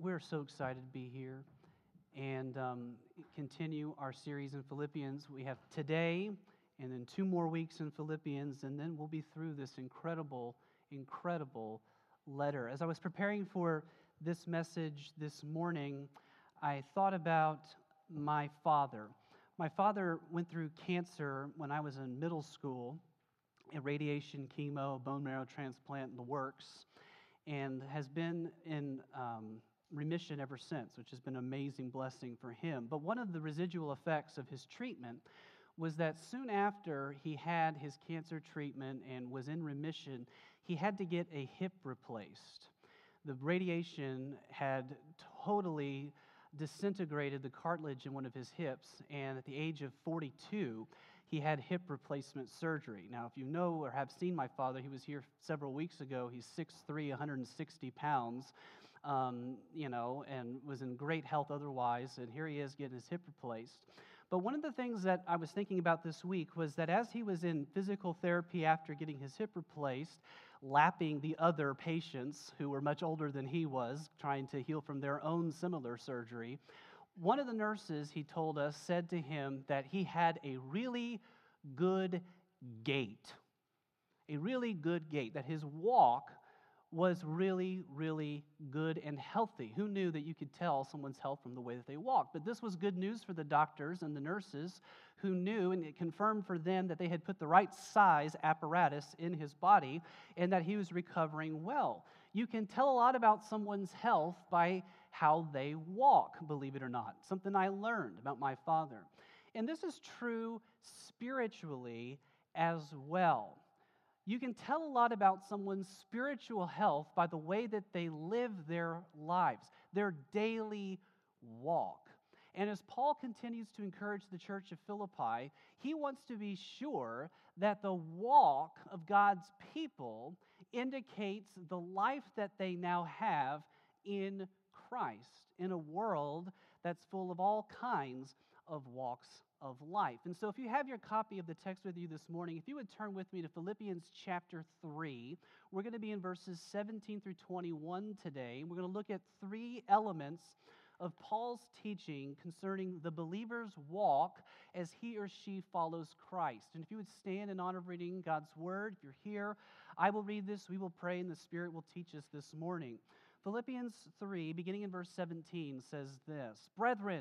we're so excited to be here and continue our series in Philippians. We have today and then 2 more weeks in Philippians, and then we'll be through this incredible letter. As I was preparing for this message this morning, I thought about my father. My father went through cancer when I was in middle school, a radiation, chemo, bone marrow transplant, and the works, and has been in remission ever since, which has been an amazing blessing for him. But one of the residual effects of his treatment was that soon after he had his cancer treatment and was in remission, he had to get a hip replaced. The radiation had totally disintegrated the cartilage in one of his hips, and at the age of 42, he had hip replacement surgery. Now, if you know or have seen my father, he was here several weeks ago. He's 6'3", 160 pounds, and was in great health otherwise, and here he is getting his hip replaced. But one of the things that I was thinking about this week was that as he was in physical therapy after getting his hip replaced, lapping the other patients who were much older than he was, trying to heal from their own similar surgery, one of the nurses, he told us, said to him that he had a really good gait. A really good gait, that his walk was really good and healthy. Who knew that you could tell someone's health from the way that they walk? But this was good news for the doctors and the nurses who knew, and it confirmed for them that they had put the right size apparatus in his body and that he was recovering well. You can tell a lot about someone's health by how they walk, believe it or not. Something I learned about my father. And this is true spiritually as well. You can tell a lot about someone's spiritual health by the way that they live their lives, their daily walk. And as Paul continues to encourage the church of Philippi, he wants to be sure that the walk of God's people indicates the life that they now have in Christ, in a world that's full of all kinds of walks of life. And so if you have your copy of the text with you this morning, if you would turn with me to Philippians chapter 3, we're going to be in verses 17 through 21 today. We're going to look at 3 elements of Paul's teaching concerning the believer's walk as he or she follows Christ. And if you would stand in honor of reading God's word, if you're here, I will read this, we will pray, and the Spirit will teach us this morning. Philippians 3, beginning in verse 17, says this: "Brethren,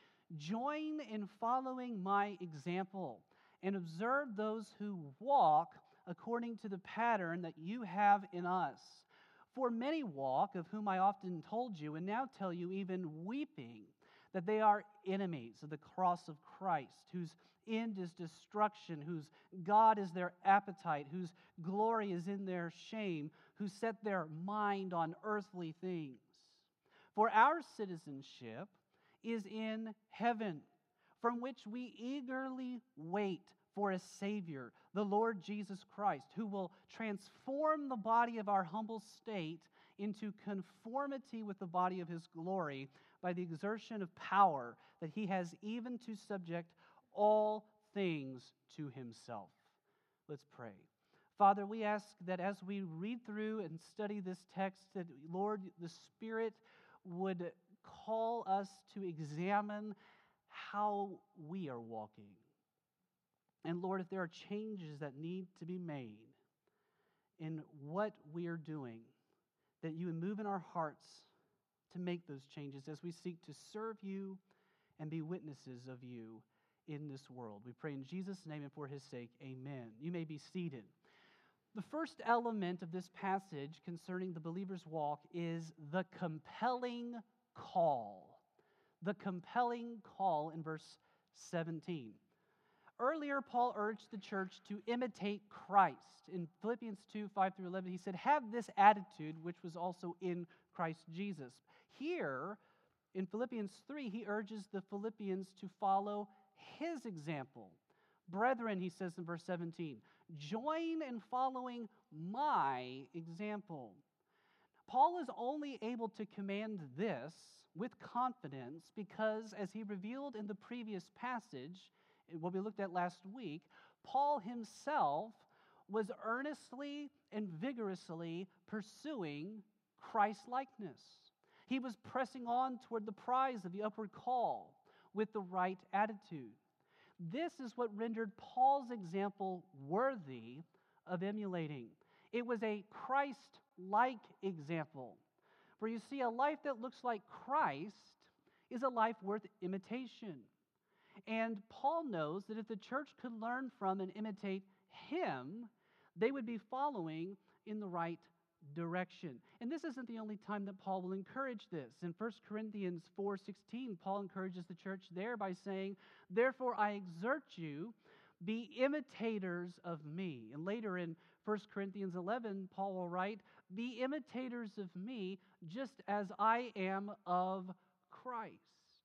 join in following my example and observe those who walk according to the pattern that you have in us. For many walk, of whom I often told you, and now tell you even weeping, that they are enemies of the cross of Christ, whose end is destruction, whose God is their appetite, whose glory is in their shame, who set their mind on earthly things. For our citizenship is in heaven, from which we eagerly wait for a Savior, the Lord Jesus Christ, who will transform the body of our humble state into conformity with the body of His glory by the exertion of power that He has, even to subject all things to Himself." Let's pray. Father, we ask that as we read through and study this text, that, Lord, the Spirit would call us to examine how we are walking. And Lord, if there are changes that need to be made in what we are doing, that you would move in our hearts to make those changes as we seek to serve you and be witnesses of you in this world. We pray in Jesus' name and for His sake, amen. You may be seated. The first element of this passage concerning the believer's walk is the compelling call. The compelling call in verse 17. Earlier, Paul urged the church to imitate Christ. In Philippians 2, 5 through 11, he said, "Have this attitude which was also in Christ Jesus." Here, in Philippians 3, he urges the Philippians to follow his example. "Brethren," he says in verse 17, "join in following my example." Paul is only able to command this with confidence because, as he revealed in the previous passage, what we looked at last week, Paul himself was earnestly and vigorously pursuing Christ-likeness. He was pressing on toward the prize of the upward call with the right attitude. This is what rendered Paul's example worthy of emulating. It was a Christ-like example. For you see, a life that looks like Christ is a life worth imitation. And Paul knows that if the church could learn from and imitate him, they would be following in the right direction. And this isn't the only time that Paul will encourage this. In 1 Corinthians 4:16, Paul encourages the church there by saying, "Therefore I exhort you, be imitators of me." And later in 1 Corinthians 11, Paul will write, "Be imitators of me, just as I am of Christ."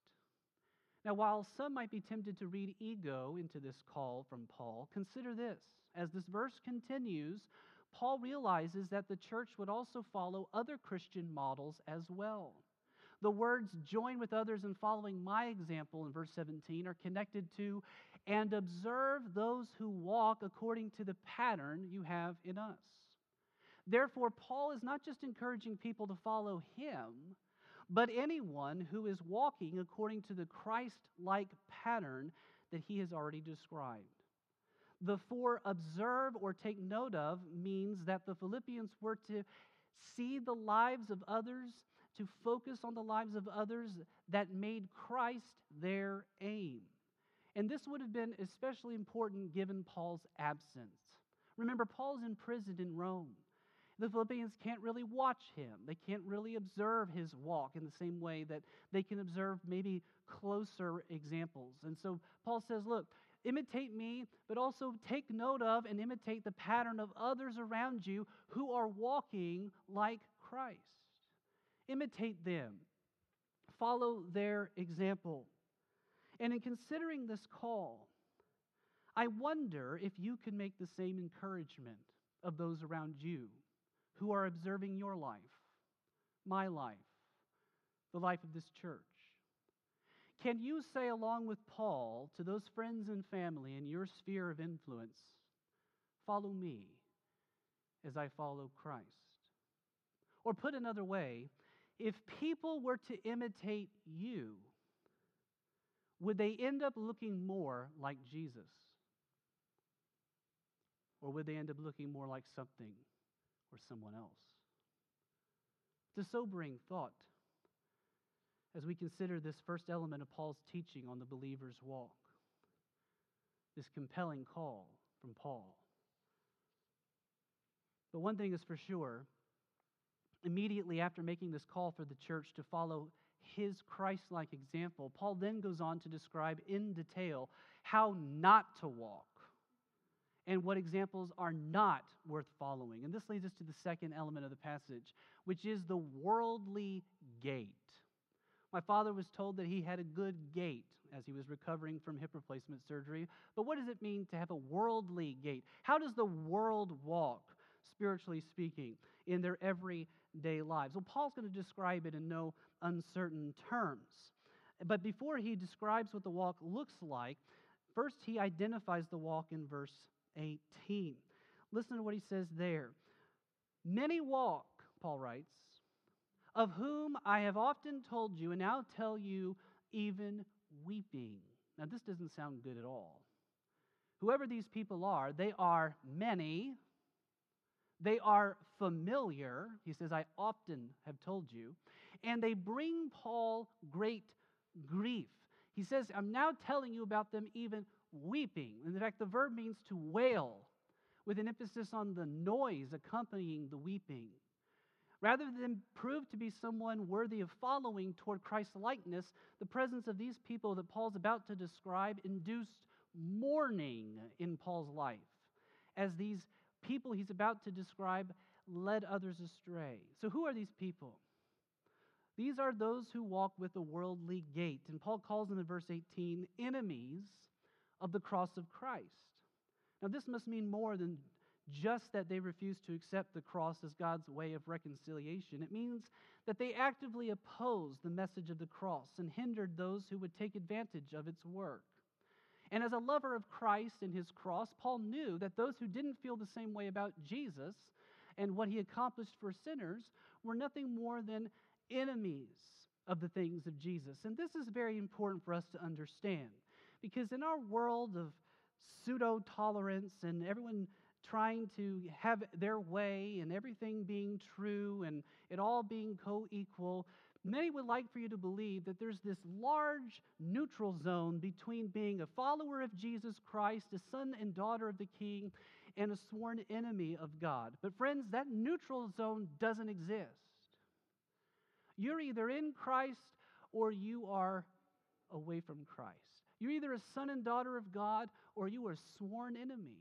Now, while some might be tempted to read ego into this call from Paul, consider this. As this verse continues, Paul realizes that the church would also follow other Christian models as well. The words "join with others in following my example" in verse 17 are connected to "and observe those who walk according to the pattern you have in us." Therefore, Paul is not just encouraging people to follow him, but anyone who is walking according to the Christ-like pattern that he has already described. The "for observe" or "take note of" means that the Philippians were to see the lives of others, to focus on the lives of others that made Christ their aim. And this would have been especially important given Paul's absence. Remember, Paul's imprisoned in Rome. The Philippians can't really watch him. They can't really observe his walk in the same way that they can observe maybe closer examples. And so Paul says, look, imitate me, but also take note of and imitate the pattern of others around you who are walking like Christ. Imitate them. Follow their example. And in considering this call, I wonder if you can make the same encouragement of those around you who are observing your life, my life, the life of this church. Can you say, along with Paul, to those friends and family in your sphere of influence, "Follow me as I follow Christ"? Or put another way, if people were to imitate you, would they end up looking more like Jesus? Or would they end up looking more like something or someone else? It's a sobering thought as we consider this first element of Paul's teaching on the believer's walk, this compelling call from Paul. But one thing is for sure, immediately after making this call for the church to follow his Christ-like example, Paul then goes on to describe in detail how not to walk and what examples are not worth following. And this leads us to the second element of the passage, which is the worldly gait. My father was told that he had a good gait as he was recovering from hip replacement surgery. But what does it mean to have a worldly gait? How does the world walk, spiritually speaking, in their everyday lives? Well, Paul's going to describe it in no uncertain terms. But before he describes what the walk looks like, first he identifies the walk in verse 18. Listen to what he says there. "Many walk," Paul writes, "of whom I have often told you and now tell you, even weeping." Now, this doesn't sound good at all. Whoever these people are, they are many. They are familiar. He says, "I often have told you." And they bring Paul great grief. He says, "I'm now telling you about them even weeping." In fact, the verb means to wail, with an emphasis on the noise accompanying the weeping. Rather than prove to be someone worthy of following toward Christ's likeness, the presence of these people that Paul's about to describe induced mourning in Paul's life, as these people he's about to describe led others astray. So who are these people? These are those who walk with a worldly gait, and Paul calls them in verse 18 enemies of the cross of Christ. Now, this must mean more than just that they refuse to accept the cross as God's way of reconciliation. It means that they actively opposed the message of the cross and hindered those who would take advantage of its work. And as a lover of Christ and his cross, Paul knew that those who didn't feel the same way about Jesus and what he accomplished for sinners were nothing more than enemies of the things of Jesus. And this is very important for us to understand, because in our world of pseudo-tolerance and everyone trying to have their way and everything being true and it all being co-equal, many would like for you to believe that there's this large neutral zone between being a follower of Jesus Christ, a son and daughter of the King, and a sworn enemy of God. But friends, that neutral zone doesn't exist. You're either in Christ or you are away from Christ. You're either a son and daughter of God or you are a sworn enemy.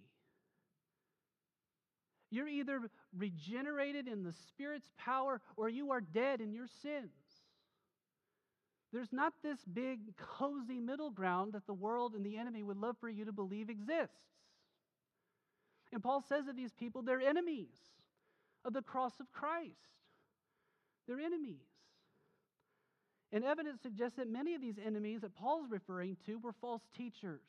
You're either regenerated in the Spirit's power or you are dead in your sins. There's not this big, cozy middle ground that the world and the enemy would love for you to believe exists. And Paul says of these people, they're enemies of the cross of Christ. They're enemies. And evidence suggests that many of these enemies that Paul's referring to were false teachers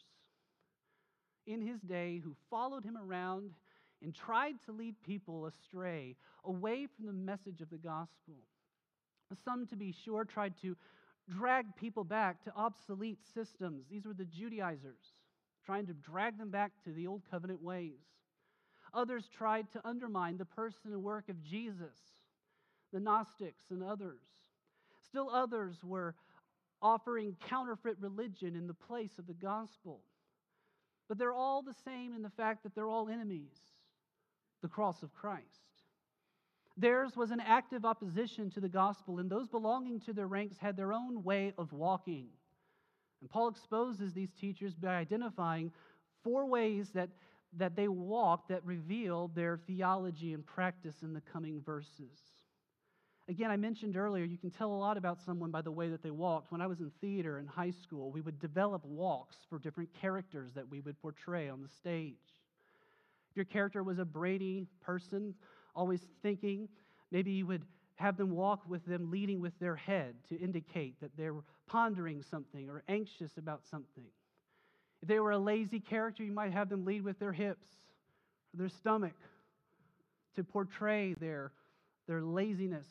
in his day who followed him around and tried to lead people astray, away from the message of the gospel. Some, to be sure, tried to drag people back to obsolete systems. These were the Judaizers, trying to drag them back to the old covenant ways. Others tried to undermine the person and work of Jesus, the Gnostics and others. Still others were offering counterfeit religion in the place of the gospel. But they're all the same in the fact that they're all enemies, the cross of Christ. Theirs was an active opposition to the gospel, and those belonging to their ranks had their own way of walking. And Paul exposes these teachers by identifying 4 ways that they walk that reveal their theology and practice in the coming verses. Again, I mentioned earlier, you can tell a lot about someone by the way that they walked. When I was in theater in high school, we would develop walks for different characters that we would portray on the stage. If your character was a brainy person, always thinking, maybe you would have them walk with them leading with their head to indicate that they're pondering something or anxious about something. If they were a lazy character, you might have them lead with their hips or their stomach to portray their laziness.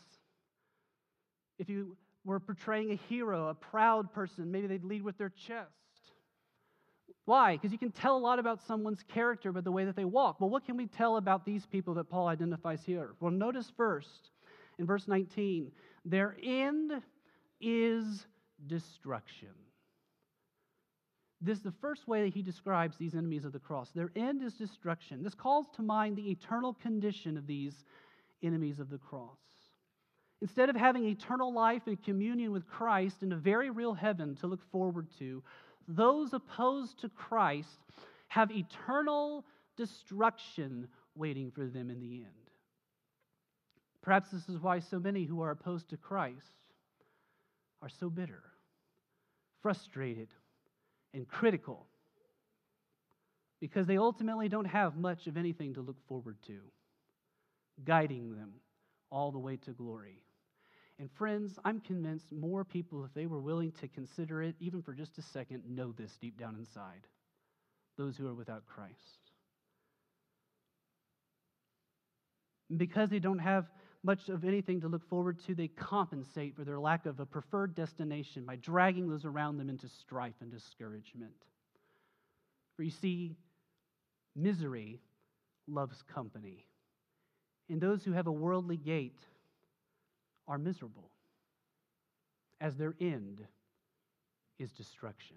If you were portraying a hero, a proud person, maybe they'd lead with their chest. Why? Because you can tell a lot about someone's character by the way that they walk. Well, what can we tell about these people that Paul identifies here? Well, notice first, in verse 19, their end is destruction. This is the first way that he describes these enemies of the cross. Their end is destruction. This calls to mind the eternal condition of these enemies of the cross. Instead of having eternal life and communion with Christ in a very real heaven to look forward to, those opposed to Christ have eternal destruction waiting for them in the end. Perhaps this is why so many who are opposed to Christ are so bitter, frustrated, and critical, because they ultimately don't have much of anything to look forward to, guiding them all the way to glory. And friends, I'm convinced more people, if they were willing to consider it, even for just a second, know this deep down inside. Those who are without Christ. And because they don't have much of anything to look forward to, they compensate for their lack of a preferred destination by dragging those around them into strife and discouragement. For you see, misery loves company. And those who have a worldly gait are miserable, as their end is destruction.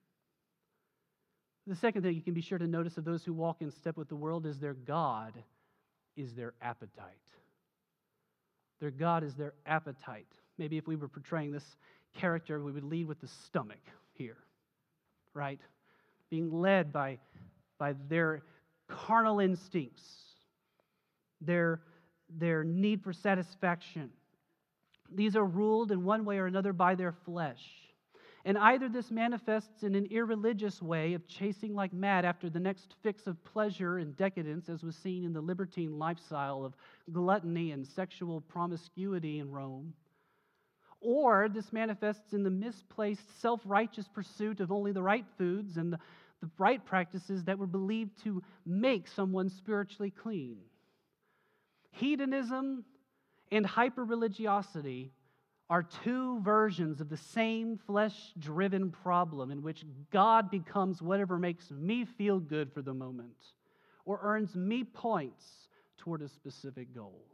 The second thing you can be sure to notice of those who walk in step with the world is their God is their appetite. Their God is their appetite. Maybe if we were portraying this character, we would lead with the stomach here, right? Being led by their carnal instincts, their need for satisfaction. These are ruled in one way or another by their flesh. And either this manifests in an irreligious way of chasing like mad after the next fix of pleasure and decadence, as was seen in the libertine lifestyle of gluttony and sexual promiscuity in Rome, or this manifests in the misplaced self-righteous pursuit of only the right foods and the right practices that were believed to make someone spiritually clean. Hedonism and hyper-religiosity are two versions of the same flesh-driven problem in which God becomes whatever makes me feel good for the moment or earns me points toward a specific goal.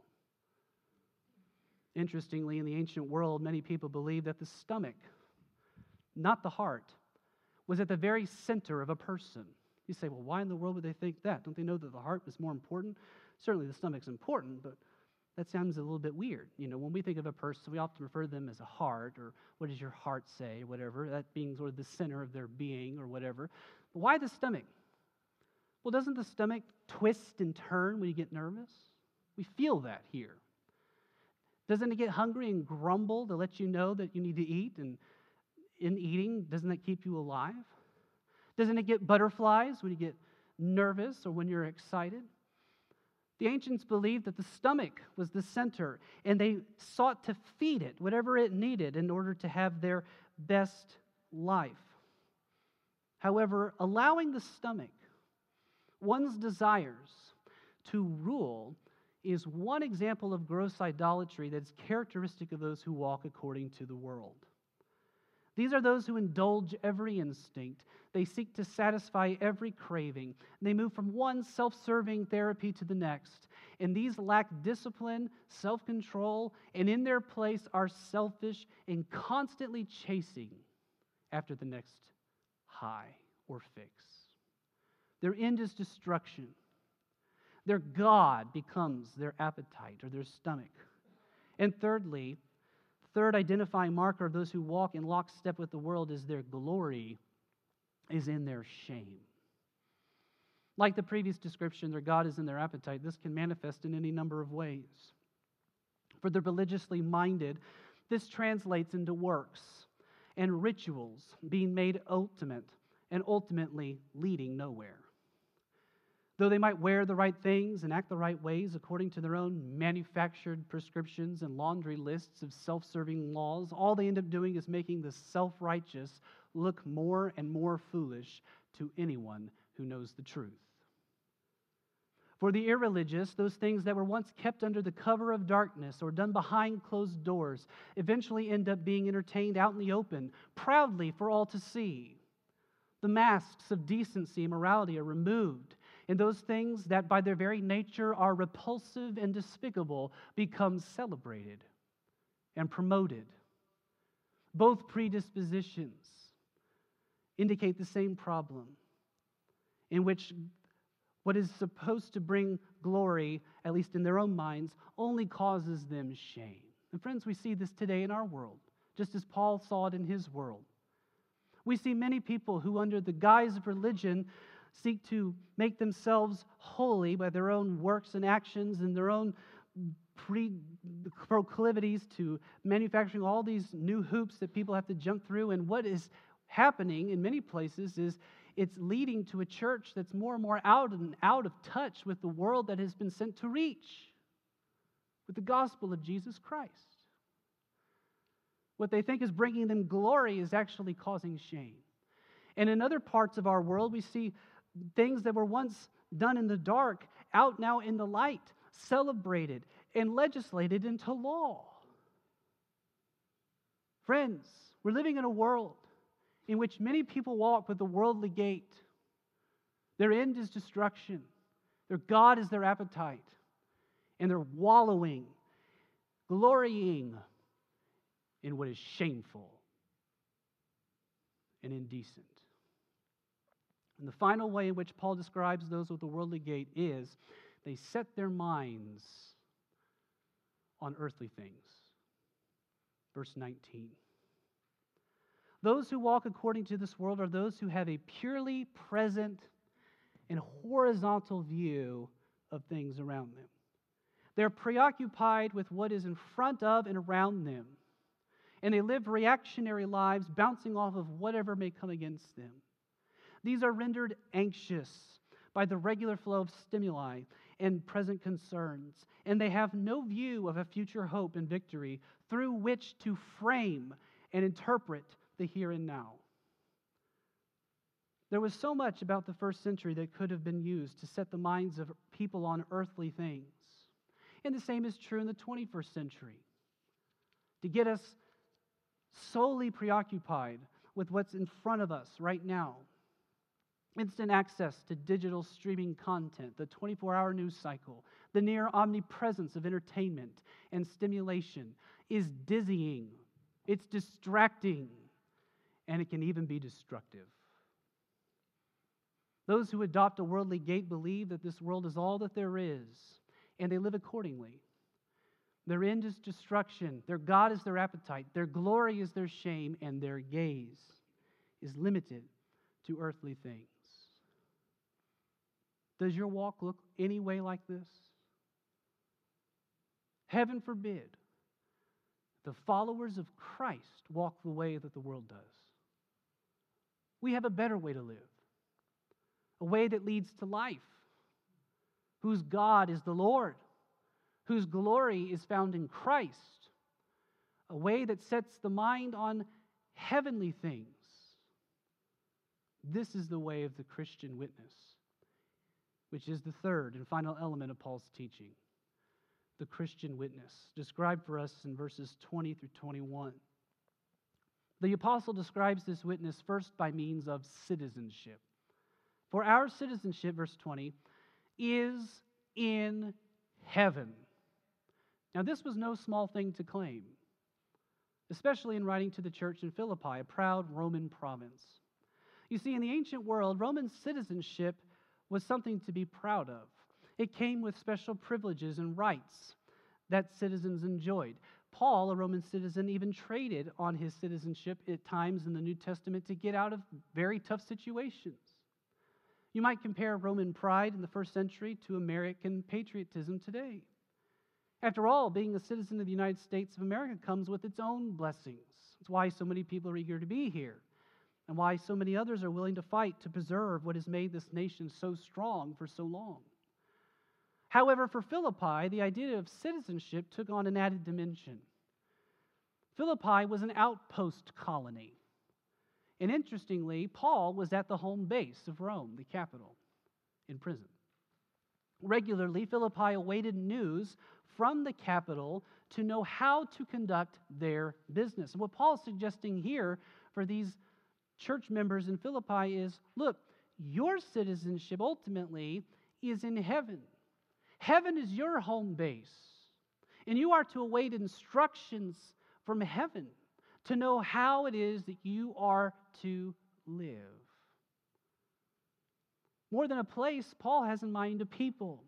Interestingly, in the ancient world, many people believed that the stomach, not the heart, was at the very center of a person. You say, well, why in the world would they think that? Don't they know that the heart was more important? Certainly the stomach's important, but that sounds a little bit weird. When we think of a person, we often refer to them as a heart, or what does your heart say, or whatever, that being sort of the center of their being, or whatever. But why the stomach? Well, doesn't the stomach twist and turn when you get nervous? We feel that here. Doesn't it get hungry and grumble to let you know that you need to eat? And in eating, doesn't that keep you alive? Doesn't it get butterflies when you get nervous or when you're excited? The ancients believed that the stomach was the center, and they sought to feed it whatever it needed in order to have their best life. However, allowing the stomach, one's desires, to rule is one example of gross idolatry that is characteristic of those who walk according to the world. These are those who indulge every instinct. They seek to satisfy every craving. They move from one self-serving therapy to the next. And these lack discipline, self-control, and in their place are selfish and constantly chasing after the next high or fix. Their end is destruction. Their God becomes their appetite or their stomach. And thirdly, third identifying marker of those who walk in lockstep with the world is their glory is in their shame. Like the previous description, their God is in their appetite. This can manifest in any number of ways. For the religiously minded, this translates into works and rituals being made ultimate and ultimately leading nowhere. Though they might wear the right things and act the right ways according to their own manufactured prescriptions and laundry lists of self-serving laws, all they end up doing is making the self-righteous look more and more foolish to anyone who knows the truth. For the irreligious, those things that were once kept under the cover of darkness or done behind closed doors eventually end up being entertained out in the open, proudly for all to see. The masks of decency and morality are removed, and those things that by their very nature are repulsive and despicable become celebrated and promoted. Both predispositions indicate the same problem, in which what is supposed to bring glory, at least in their own minds, only causes them shame. And friends, we see this today in our world, just as Paul saw it in his world. We see many people who, under the guise of religion, seek to make themselves holy by their own works and actions and their own proclivities to manufacturing all these new hoops that people have to jump through. And what is happening in many places is it's leading to a church that's more and more out of touch with the world that has been sent to reach with the gospel of Jesus Christ. What they think is bringing them glory is actually causing shame. And in other parts of our world, we see things that were once done in the dark out now in the light, celebrated and legislated into law. Friends, we're living in a world in which many people walk with the worldly gait. Their end is destruction. Their God is their appetite. And they're wallowing, glorying in what is shameful and indecent. And the final way in which Paul describes those with the worldly gait is they set their minds on earthly things. Verse 19. Those who walk according to this world are those who have a purely present and horizontal view of things around them. They're preoccupied with what is in front of and around them. And they live reactionary lives bouncing off of whatever may come against them. These are rendered anxious by the regular flow of stimuli and present concerns, and they have no view of a future hope and victory through which to frame and interpret the here and now. There was so much about the first century that could have been used to set the minds of people on earthly things. And the same is true in the 21st century. To get us solely preoccupied with what's in front of us right now. Instant access to digital streaming content, the 24-hour news cycle, the near omnipresence of entertainment and stimulation is dizzying, it's distracting, and it can even be destructive. Those who adopt a worldly gait believe that this world is all that there is, and they live accordingly. Their end is destruction, their God is their appetite, their glory is their shame, and their gaze is limited to earthly things. Does your walk look any way like this? Heaven forbid the followers of Christ walk the way that the world does. We have a better way to live, a way that leads to life, whose God is the Lord, whose glory is found in Christ, a way that sets the mind on heavenly things. This is the way of the Christian witness, which is the third and final element of Paul's teaching, the Christian witness, described for us in verses 20 through 21. The apostle describes this witness first by means of citizenship. For our citizenship, verse 20, is in heaven. Now, this was no small thing to claim, especially in writing to the church in Philippi, a proud Roman province. You see, in the ancient world, Roman citizenship was something to be proud of. It came with special privileges and rights that citizens enjoyed. Paul, a Roman citizen, even traded on his citizenship at times in the New Testament to get out of very tough situations. You might compare Roman pride in the first century to American patriotism today. After all, being a citizen of the United States of America comes with its own blessings. It's why so many people are eager to be here, and why so many others are willing to fight to preserve what has made this nation so strong for so long. However, for Philippi, the idea of citizenship took on an added dimension. Philippi was an outpost colony. And interestingly, Paul was at the home base of Rome, the capital, in prison. Regularly, Philippi awaited news from the capital to know how to conduct their business. And what Paul's suggesting here for these church members in Philippi is, look, your citizenship ultimately is in heaven. Heaven is your home base, and you are to await instructions from heaven to know how it is that you are to live. More than a place, Paul has in mind a people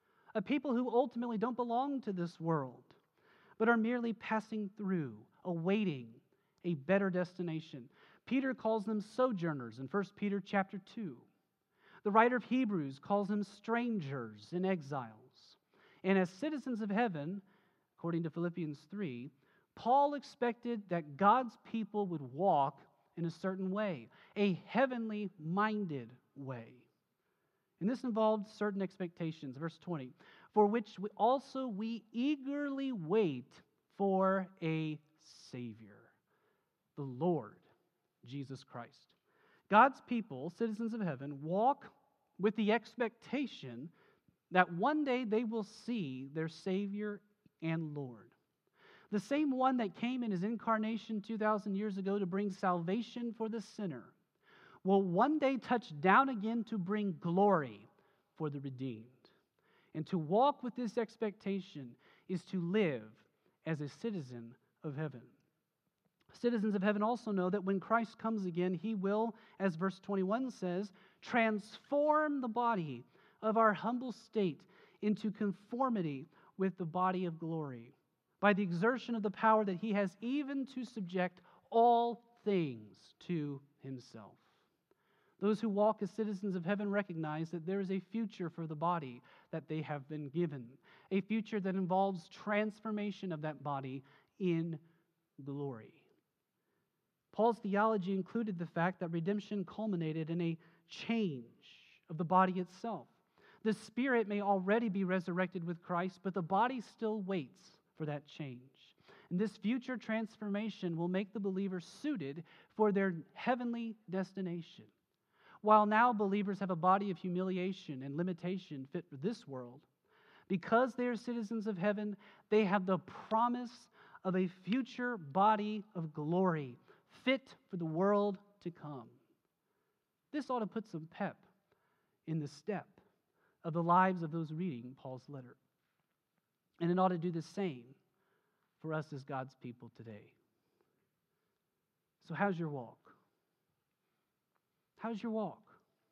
who ultimately don't belong to this world, but are merely passing through, awaiting a better destination. Peter calls them sojourners in 1 Peter chapter 2. The writer of Hebrews calls them strangers and exiles. And as citizens of heaven, according to Philippians 3, Paul expected that God's people would walk in a certain way, a heavenly minded way. And this involved certain expectations. Verse 20, for which we eagerly wait for a Savior, the Lord Jesus Christ. God's people, citizens of heaven, walk with the expectation that one day they will see their Savior and Lord. The same one that came in his incarnation 2,000 years ago to bring salvation for the sinner will one day touch down again to bring glory for the redeemed. And to walk with this expectation is to live as a citizen of heaven. Citizens of heaven also know that when Christ comes again, he will, as verse 21 says, transform the body of our humble state into conformity with the body of glory, by the exertion of the power that he has even to subject all things to himself. Those who walk as citizens of heaven recognize that there is a future for the body that they have been given, a future that involves transformation of that body in glory. Paul's theology included the fact that redemption culminated in a change of the body itself. The spirit may already be resurrected with Christ, but the body still waits for that change. And this future transformation will make the believer suited for their heavenly destination. While now believers have a body of humiliation and limitation fit for this world, because they are citizens of heaven, they have the promise of a future body of glory, fit for the world to come. This ought to put some pep in the step of the lives of those reading Paul's letter. And it ought to do the same for us as God's people today. So how's your walk? How's your walk?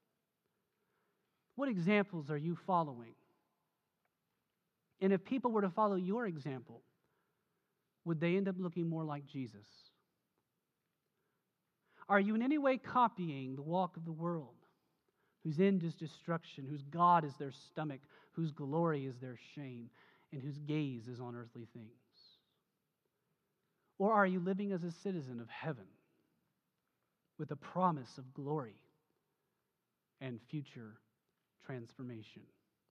What examples are you following? And if people were to follow your example, would they end up looking more like Jesus? Are you in any way copying the walk of the world, whose end is destruction, whose God is their stomach, whose glory is their shame, and whose gaze is on earthly things? Or are you living as a citizen of heaven with a promise of glory and future transformation?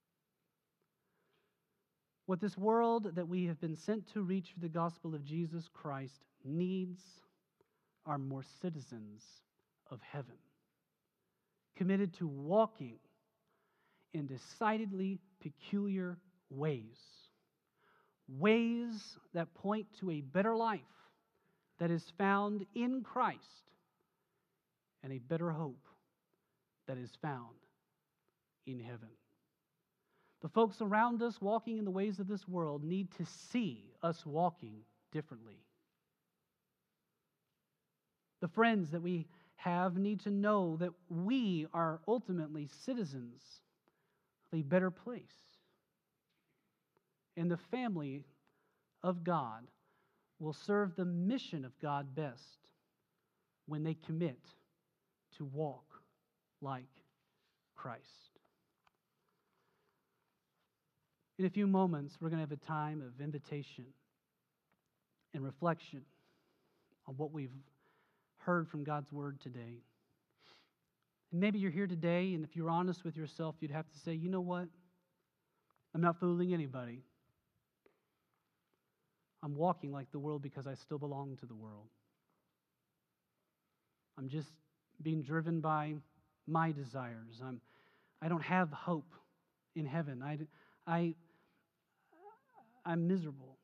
What this world that we have been sent to reach for the gospel of Jesus Christ needs are more citizens of heaven, committed to walking in decidedly peculiar ways, ways that point to a better life that is found in Christ and a better hope that is found in heaven. The folks around us walking in the ways of this world need to see us walking differently. The friends that we have need to know that we are ultimately citizens of a better place. And the family of God will serve the mission of God best when they commit to walk like Christ. In a few moments, we're going to have a time of invitation and reflection on what we've heard from God's Word today. And maybe you're here today, and if you're honest with yourself, you'd have to say, you know what? I'm not fooling anybody. I'm walking like the world because I still belong to the world. I'm just being driven by my desires. I don't have hope in heaven. I'm miserable.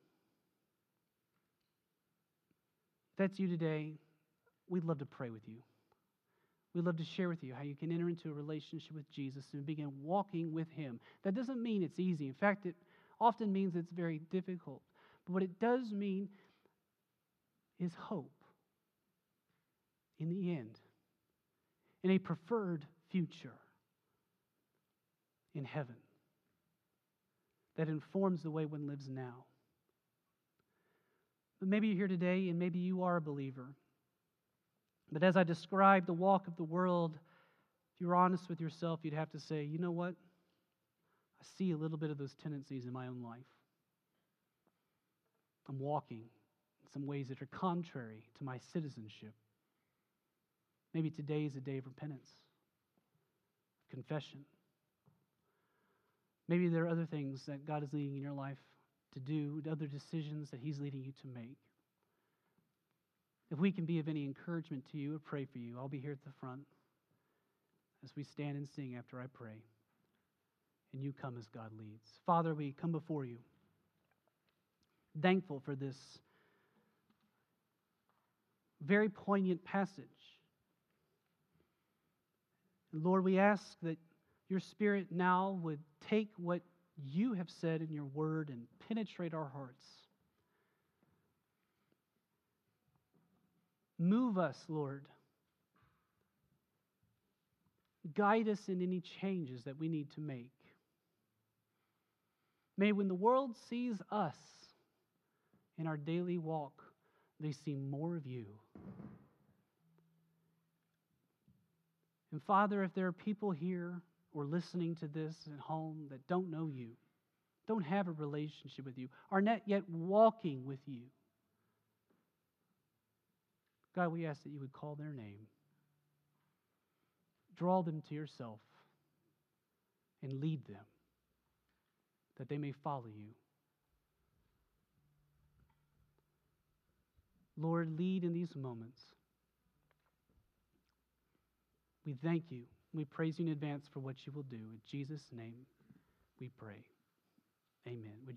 If that's you today, we'd love to pray with you. We'd love to share with you how you can enter into a relationship with Jesus and begin walking with Him. That doesn't mean it's easy. In fact, it often means it's very difficult. But what it does mean is hope in the end, in a preferred future in heaven that informs the way one lives now. But maybe you're here today and maybe you are a believer. But as I described the walk of the world, if you're honest with yourself, you'd have to say, you know what? I see a little bit of those tendencies in my own life. I'm walking in some ways that are contrary to my citizenship. Maybe today is a day of repentance, confession. Maybe there are other things that God is leading in your life to do, other decisions that He's leading you to make. If we can be of any encouragement to you or pray for you, I'll be here at the front as we stand and sing after I pray. And you come as God leads. Father, we come before you, thankful for this very poignant passage. And Lord, we ask that your Spirit now would take what you have said in your word and penetrate our hearts. Move us, Lord. Guide us in any changes that we need to make. May when the world sees us in our daily walk, they see more of you. And Father, if there are people here or listening to this at home that don't know you, don't have a relationship with you, are not yet walking with you, God, we ask that you would call their name. Draw them to yourself and lead them, that they may follow you. Lord, lead in these moments. We thank you. We praise you in advance for what you will do. In Jesus' name we pray. Amen.